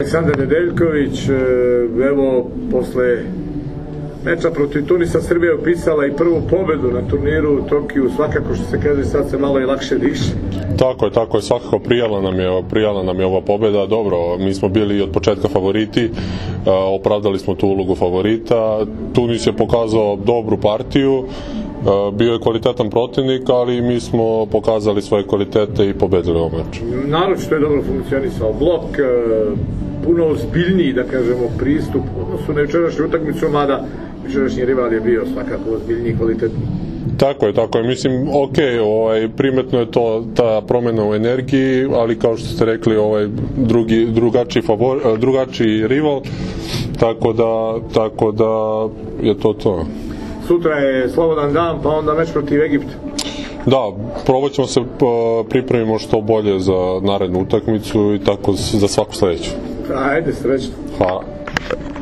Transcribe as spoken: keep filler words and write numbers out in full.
Aleksandar Nedeljković, evo, posle meča protiv Tunisa Srbija upisala i prvu pobedu na turniru u Tokiju, svakako što se kaže sad se malo i lakše diše. Tako je, tako je, svakako prijala nam je, prijala nam je ova pobeda. Dobro, mi smo bili od početka favoriti, opravdali smo tu ulogu favorita. Tunis je pokazao dobru partiju, bio je kvalitetan protivnik, ali mi smo pokazali svoje kvalitete i pobedili ovaj meč. Naročito je dobro funkcionisao blok, puno ozbiljniji, da kažemo, pristup u odnosu na jučerašnju utakmicu, mada jučerašnji rival je bio svakako ozbiljniji i kvalitetniji. Tako je, tako je. Mislim, ok, ovaj, primetno je to, ta promena u energiji, ali kao što ste rekli, ovaj, drugi, drugačiji, favor, drugačiji rival, tako da, tako da je to to. Sutra je slobodan dan, pa onda meč protiv Egipta. Da, probat ćemo se pripremimo što bolje za narednu utakmicu i tako za svaku sledeću. Ajde, srećno. Hvala.